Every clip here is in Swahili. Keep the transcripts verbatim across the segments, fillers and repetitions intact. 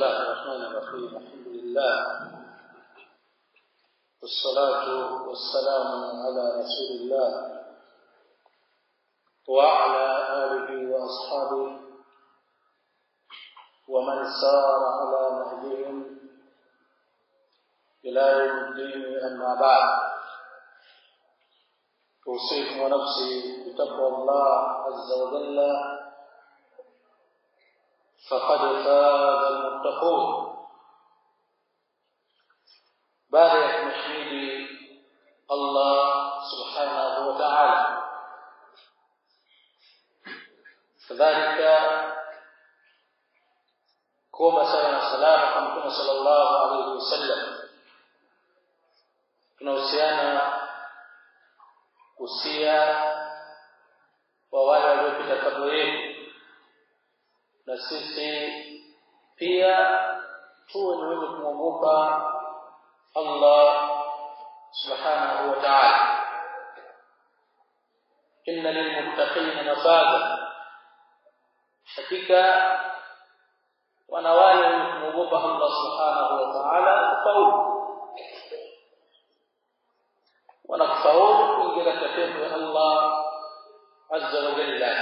الله الرحمن الرحيم الحمد لله والصلاة والسلام على رسول الله وعلى آله وأصحابه ومن سار على نهجهم إلى يوم الدين أما بعد أوصيكم ونفسي بتقوى الله عز وجل فقد فاز المتقون. بعد تحميد الله سبحانه وتعالى كذلك كما سألنا السلام عليكم صلى الله عليه وسلم tunahusiana usia wa wale waliopita kabla yetu, na sisi pia tuwe ni wenye kumwogopa Allah subhanahu wa ta'ala. Inna lilmuttaqina mafaza, hakika wana wale wenye kumwogopa Allah subhanahu wa ta'ala kufaulu, wanakufaulu kuingia katika pepo ya Allah azza wa jalla.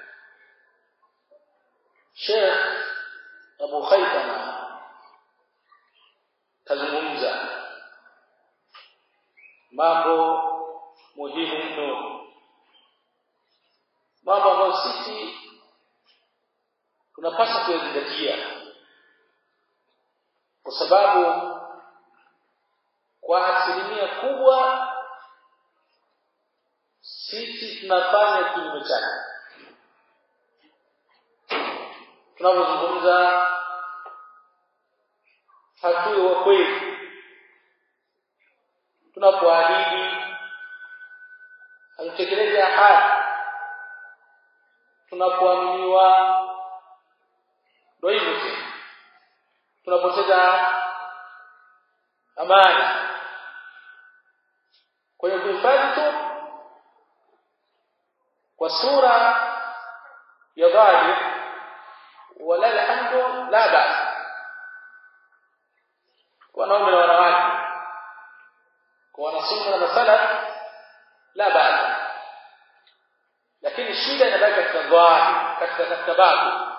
Sheikh Abu Khaythama kazungumza mambo muhimu mno, mambo ambayo sisi tunapaswa kuyazingatia, kwa sababu kwa asilimia kubwa sisi tunafanya kinyume chake. Tunapozungumza hatui wa kweli, tunapoahidi hatutekelezi ahadi, tunapoaminiwa ndio hivyo, tunapoteza amani. Kwa hiyo kuhifadhi tu kwa sura ya dhahiri wala alhamdu la ba'as, wanaume na wanawake, kwa wanasunna na masalaf la ba'as, lakini shida inabaki katika dhahiri, katika katika babu,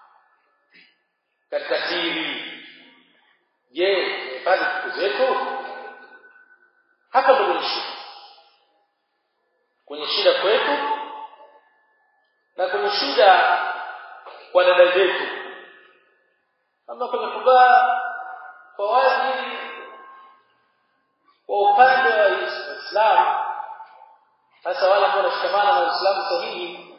katika siri. Je, hifadhi siku zetu? Hapa ndio kuna shida, kwenye shida kwetu na kwenye shida kwa dada zetu, ama kwenye kuvaa kwa wazi kwa upande wa Uislamu, hasa wale ambao wanashikamana na Uislamu sahihi.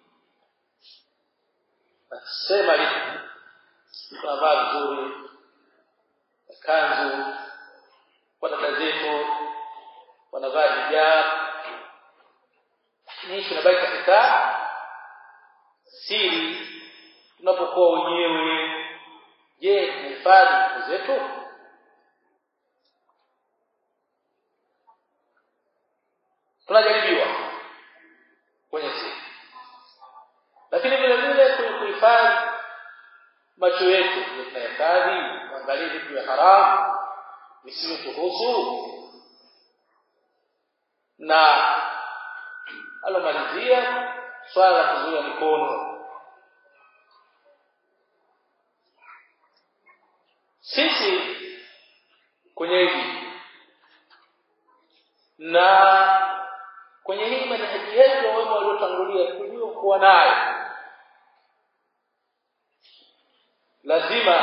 Nasema hivi, tunavaa vizuri kanzu, kwa dada zetu wanavaa hijab, lakini tunabaki katika siri tunapokuwa wenyewe. Je, tunahifadhi siku zetu? Tunajaribiwa kwenye siri, lakini vile vile kwenye kuhifadhi macho yetu tunahifadhi, kuangalia vitu vya haramu visivyotuhusu, na alomalizia swala la kuzuia mikono. Sisi kwenye hili na kwenye hii manhaji yetu ya wema waliotangulia tuliokuwa nayo, lazima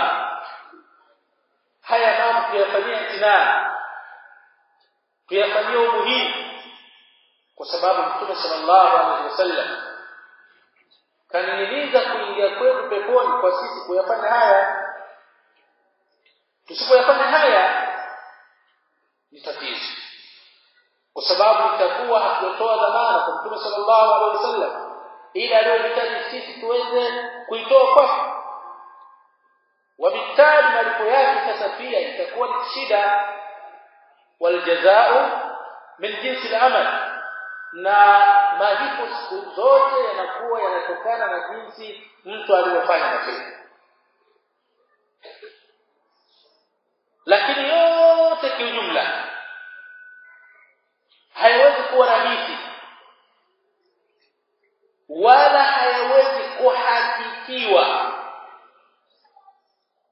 haya mambo tuyafanyie intina, tuyafanyie umuhimu, kwa sababu Mtume sallallahu alaihi wasallam kanihimiza kuingia kwetu peponi kwa sisi kuyafanya haya. Tusipoyafanya haya ni tatizo, kwa sababu itakuwa hatutoa dhamana kwa Mtume sallallahu alaihi wasallam ili aliyohitaji sisi tuweze kuitoa kwake, wabitali malipo yake sasa pia itakuwa ni shida. Wal jazaa'u min jinsi al-amal, na malipo siku zote yanakuwa yanatokana na jinsi mtu alivyofanya matendo.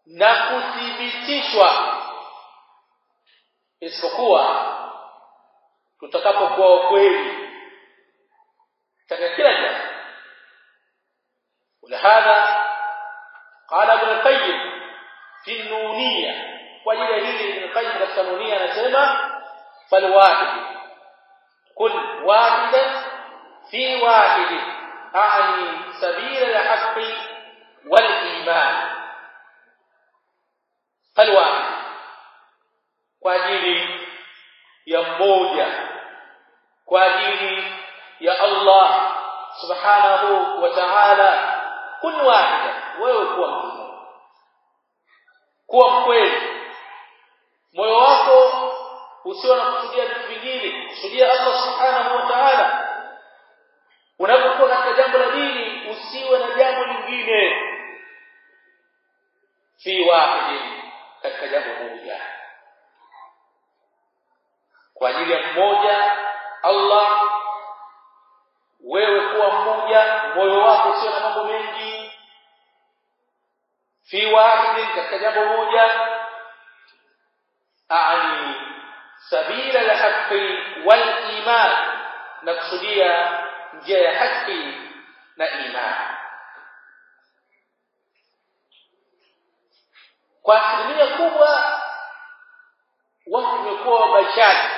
na kuthibitishwa isipokuwa tutakapokuwa kweli katika kila jambo. ولهذا قال ابن القيم في النونية وجد هذه ابن القيم في النونية anasema فالواحد كل واحدا في واحد أعني سبيل الحق والإيمان. فالواحد kwa ajili ya mmoja, kwa ajili ya Allah subhanahu wa ta'ala. Kun wahida, wewe kuwa mmoja, kuwa mkweli, moyo wako usio na kusudia vitu vingine, kusudia Allah subhanahu wa ta'ala. Unapokuwa katika jambo la dini usiwe na jambo lingine. Fi wahidi, katika jambo moja, kwa ajili ya mmoja Allah. Wewe kuwa mmoja, moyo wako sio na mambo mengi. Fi wahidi, katika jambo moja. Aani sabila la haki wal iman, na kusudia njia ya haki na imani. Kwa asilimia kubwa watu wamekuwa bashari,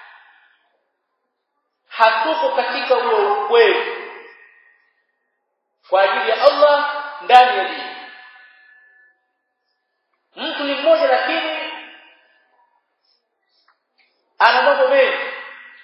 hatuko katika ule ukweli kwa ajili ya Allah ndani ya dini. Mtu ni mmoja lakini ana mambo mengi.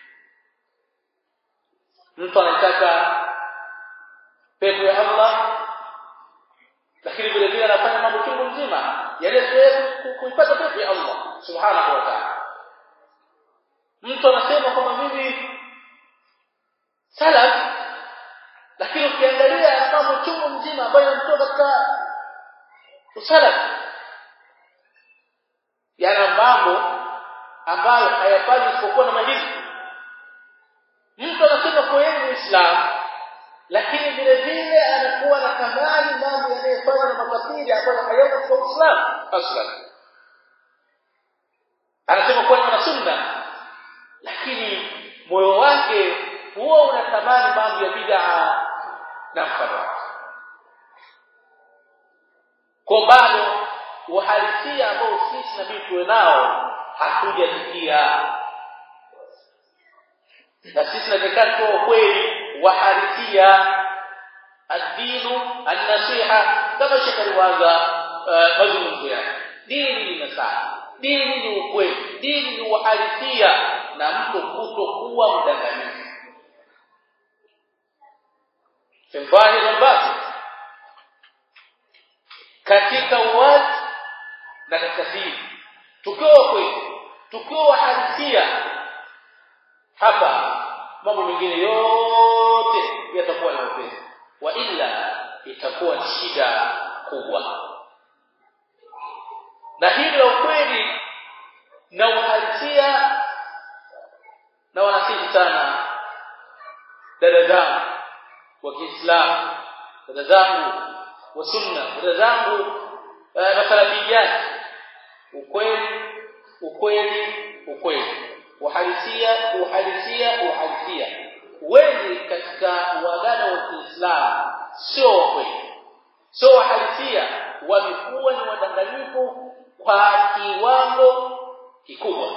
Mtu anataka pepo ya Allah lakini vile vile anafanya mambo chungu mzima yale kuipata pepo ya Allah subhanahu wa ta'ala. Mtu anasema kwamba mimi salaf, lakini ukiangalia mambo chungu mzima ambayo yanatoka katika usalaf, yana mambo ambayo hayafanyi isipokuwa na majibu. Mtu anasema kwa yeye ni Muislamu lakini vile vile anakuwa na kamali mambo yanayofanywa na makafiri ambayo hayako katika Uislamu aslan. Anasema kwa ni sunna lakini moyo wake huwa unatamani mambo ya bid'a na mfano. Kwa bado uhalisia ambao sisi na mimi tuwe nao hatujafikia. Na sisi tunataka kwa kweli wahalisia ad-dinu an-nasiha, kama shekari waza mazungumzo yake. Dini ni nasaha, dini ni ukweli, dini ni uhalisia, na mtu kutokuwa mdanganyifu. Fimbahi na basi katika uwazi na katika siri, tukiwa kweli, tukiwa halisia, hapa mambo mengine yote yatakuwa na upesi, wa ila itakuwa ni shida kubwa. Na hili la ukweli na uhalisia, na wanasihi sana dada zangu wa Kiislamu, dada zangu wa sunna, dada zangu na salafiyat, ukweli ukweli ukweli, uhalisia uhalisia uhalisia. Wengi katika wagana wa Kiislamu sio kweli, sio uhalisia, wamekuwa ni wadanganyifu kwa kiwango kikubwa.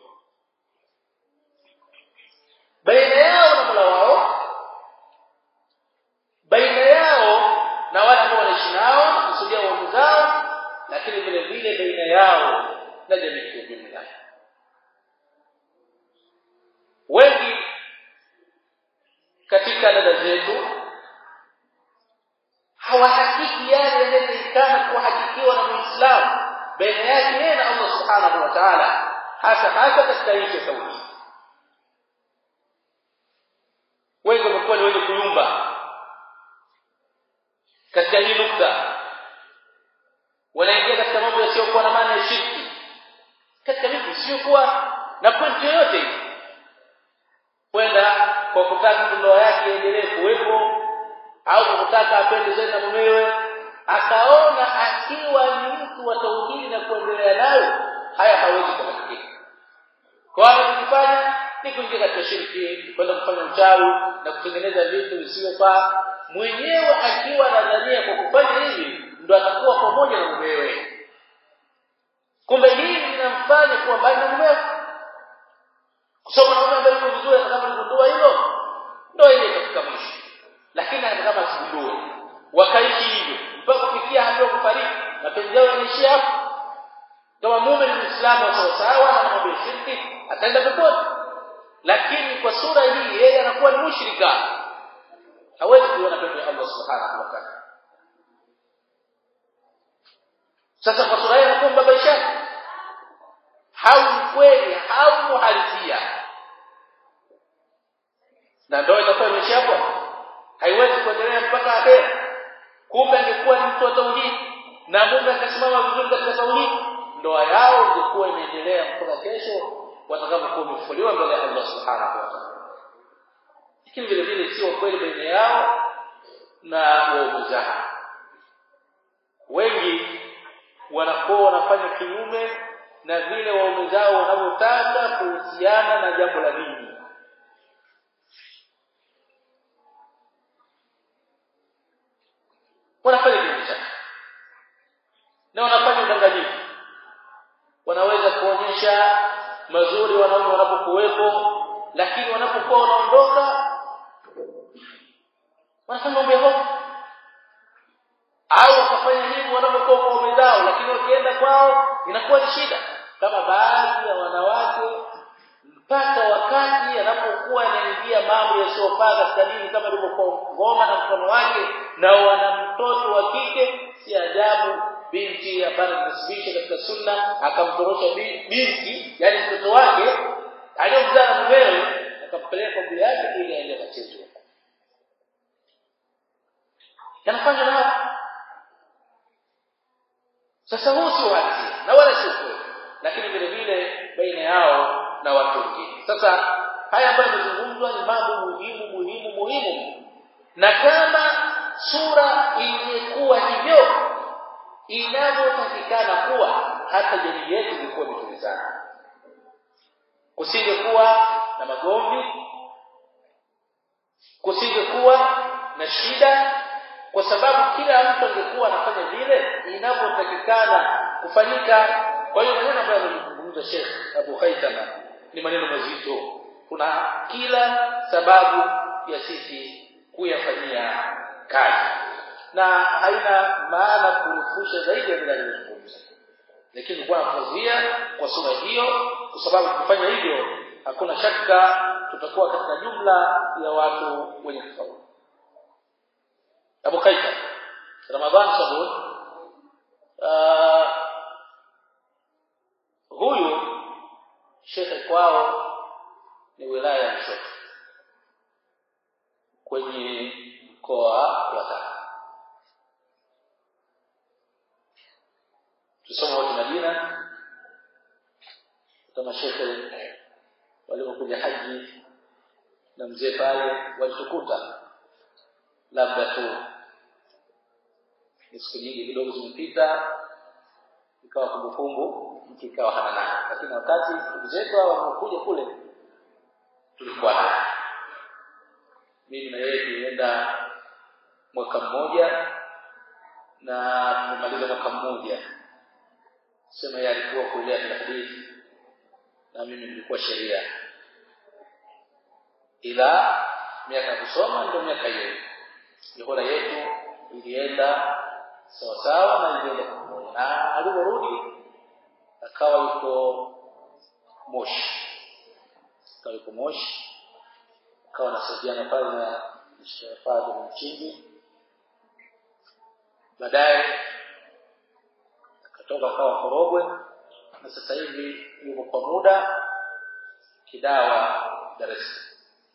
Baina yao na Mola wao, baina yao na watu ambao wanaishi nao kusudia wao zao, lakini vile vile baina yao na jamii kwa ujumla. Wengi katika dada zetu hawahakiki yale yanayotakikana kuhakikiwa na Muislamu baina yake yeye na Allah subhanahu wa ta'ala, hasa hasa katika hii tauhid. Wengi wamekuwa ni wenye kuyumba katika hii nukta, wanaingia katika mambo yasiyokuwa na maana ya shirki, katika vitu visivyokuwa na point yoyote, kwenda kwa kutaka ndoa yake iendelee kuwepo au kwa kutaka apende zaidi na mumewe, akaona akiwa ni mtu wa ni kuingia katika shirki, kwenda kufanya uchawi na kutengeneza vitu visivyofaa. Mwenyewe akiwa nadhania kwa kufanya hivi ndo atakuwa pamoja na mumewe, kumbe hili linamfanya kuwa mbali na mumewe. Kusoma na mume ambaye yuko vizuri, kama aligundua hilo ndio ile katika mwisho. Lakini hata kama asigundue, wakaishi hivyo mpaka kufikia hatua kufariki, mapenzi yao yanaishia hapo. Kama mume ni Muislamu wa sawa sawa na mambo ya shirki, ataenda peponi. Lakini kwa sura hii yeye anakuwa ni mushrika, hawezi kuona pepo ya Allah subhanahu wa ta'ala. Sasa kwa sura hii anakuwa mbabaisha, hau kweli hau muhalisia, na ndio itakuwa imeisha hapo, haiwezi kuendelea mpaka akhera. Kumbe angekuwa ni mtu wa tauhid na mume akasimama vizuri katika tauhid, ndoa yao ingekuwa imeendelea mpaka kesho watakapokuwa wamefufuliwa mbele ya Allah subhanahu wa ta'ala. Lakini vile vile sio kweli baina yao na waume zao. Wengi wanakuwa wanafanya kinyume na vile waume zao wanavyotaka kuhusiana na jambo la dini. Wanafanya kinyume na wanafanya udanganyifu. Wanaweza kuonyesha mazuri wanaume wanapokuwepo, lakini wanapokuwa wanaondoka wanafanya mambo ya hofu. Au wakafanya hivi wanapokuwa kwa waume zao, lakini wakienda kwao inakuwa ni shida. Kama baadhi ya wanawake mpaka wakati anapokuwa anaingia mambo yasiyofaa katika dini, kama ilivyokuwa ngoma na mkono wake, na wana mtoto wa kike, si ajabu binti ambaye anasibisha katika sunna akamtorosha binti, yani mtoto wake aliyomzaa na mumewe, akampeleka kwa bibi yake ili aende akachezwe. Yanafanya nao. Sasa huu sio haki na wala sio kweli, lakini vile vile baina yao na watu wengine. Sasa haya ambayo yamezungumzwa ni mambo muhimu muhimu muhimu, na kama sura ingekuwa hivyo inavyotakikana kuwa, hata jamii yetu ingekuwa imetulizana, kusingekuwa na magomvi, kusingekuwa na shida, kwa sababu kila mtu angekuwa anafanya vile inavyotakikana kufanyika. Kwa hiyo maneno ambayo amezungumza Sheikh Abu Khaitama ni maneno mazito. Kuna kila sababu ya sisi kuyafanyia kazi, na haina maana kurefusha zaidi ya vile alivyozungumza, lakini kwa kufazia kwa sura hiyo, kwa sababu kufanya hivyo hakuna shaka tutakuwa katika jumla ya watu wenye kufaulu. Abu Khaitama Ramadhan Sabuni uh, huyu shekhe kwao ni wilaya ya Lushoto kwenye mkoa wa Tanga. Tusoma wote Madina, kama shekhe walipokuja haji na mzee pale walitukuta, labda tu siku nyingi kidogo zimepita, ikawa kumbukumbu ikawa hana nayo, lakini wakati ndugu zetu wanakuja kule tulikuwa naye. Mimi na yeye tulienda mwaka mmoja na tumemaliza mwaka mmoja. Sema yeye alikuwa kuelea hadithi na mimi nilikuwa sheria, ila miaka kusoma ndio miaka hiyo. Mihula yetu ilienda sawa sawa na ilienda pamoja, na aliporudi akawa yuko Moshi, akawa yuko Moshi, akawa anasaidiana pale na mshafadhi mchingi. Baadaye akatoka akawa Korogwe, na sasa hivi yuko kwa muda Kidawa, Dar es Salaam.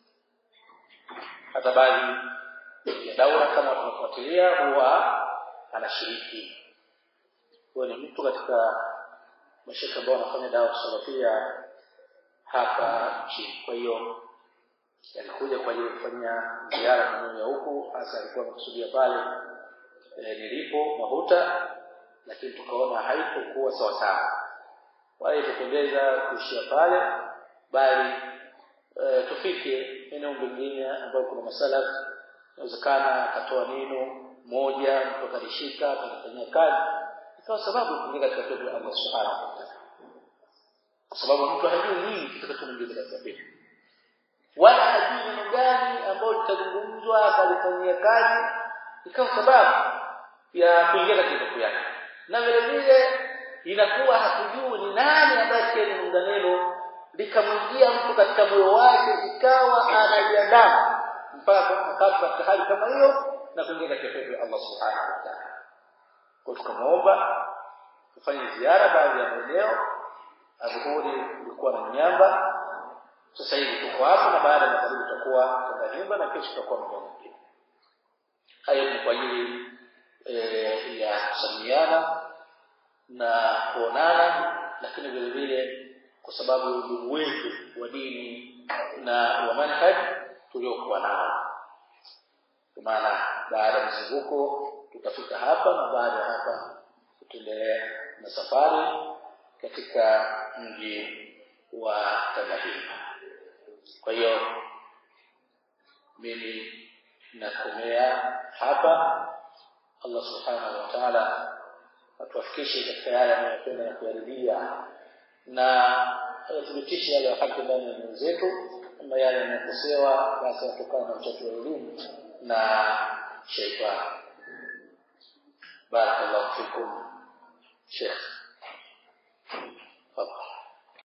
Hata baadhi ya daura kama tunafuatilia huwa anashiriki. Huwa ni mtu katika mashirika ambao wanafanya dawa salafia hapa nchini. Kwa hiyo alikuja kwa ajili ya kufanya ziara maeneo ya huku, hasa alikuwa amekusudia pale e, nilipo Mahuta, lakini tukaona haikuwa sawa sawa, wala itapendeza kuishia pale, bali e, tufike eneo lingine ambapo kuna masala inawezekana akatoa neno moja mtu akalishika akafanyia kazi ikawa sababu kuingia katika pepo ya Allah Subhanahu wa Ta'ala, kwa sababu mtu hajui nini kitakachomuingiza katika pepo wala hajui neno gani ambalo litazungumzwa akalifanyia kazi ikawa sababu ya kuingia katika pepo yake. Na vile vile inakuwa hatujui ni nani ambaye neno neno likamwingia mtu katika moyo wake ikawa anajiandaa mpaka akafa katika hali kama hiyo na kuingia katika pepo ya Allah Subhanahu wa Ta'ala. Kwa tukamwomba tufanye ziara baadhi ya maeneo. Adhuhuri ilikuwa na Nyamba, sasa hivi tuko hapa na baada ya magharibi tutakuwa Tanganyika na kesho tutakuwa Mwanza. Hayo ni kwa ajili e, ya kusamiana na kuonana, lakini vile vile kwa sababu ndugu wetu wa dini na wa manhaj tuliokuwa nao. Kwa maana baada ya mzunguko tutafika hapa na baada ya hapa tutaendelea na safari katika mji wa Tanganyika. Kwa hiyo mimi nakomea hapa. Allah Subhanahu wa Ta'ala atufikishe katika yale anayopenda na kuyaridhia na athibitishe yale haki ndani ya nyoyo zetu, kama yale yanayokosewa basi kutokana na uchafu wa elimu na shaitani. Barakallahu fikum Sheikh.